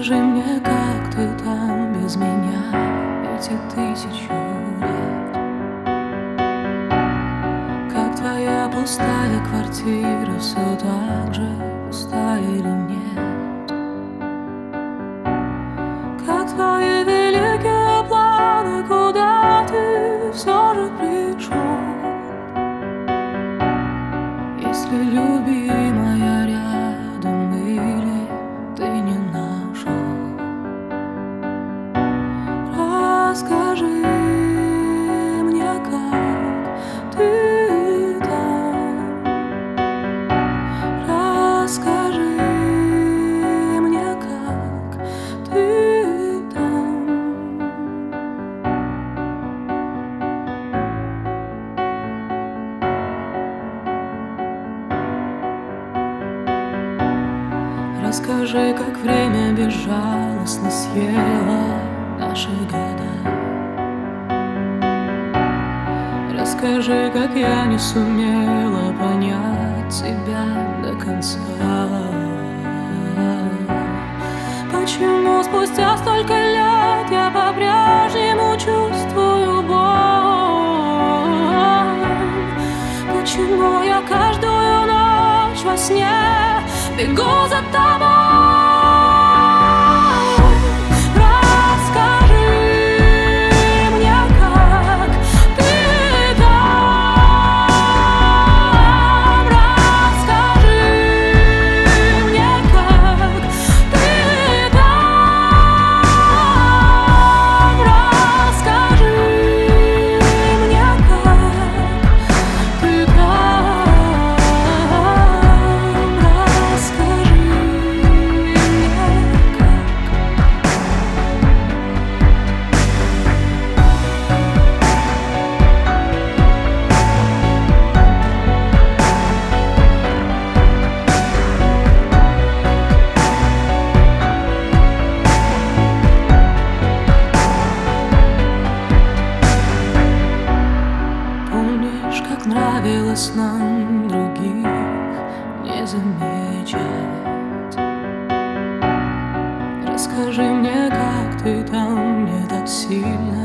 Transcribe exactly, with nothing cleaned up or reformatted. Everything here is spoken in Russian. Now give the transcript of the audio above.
Расскажи мне, как ты там без меня эти тысячу лет. Как твоя пустая квартира все так же пустая или нет? Как твои великие планы, куда ты все же пришел? Если любимая рядом или ты не нашел? Расскажи мне, как ты там. Расскажи мне, как ты там. Расскажи, как время безжалостно съело наши года. Расскажи, как я не сумела понять тебя до конца. Почему спустя столько лет я по-прежнему чувствую боль? Почему я каждую ночь во сне бегу за тобой? Нравилось нам других не замечать. Расскажи мне, как ты там, мне так сильно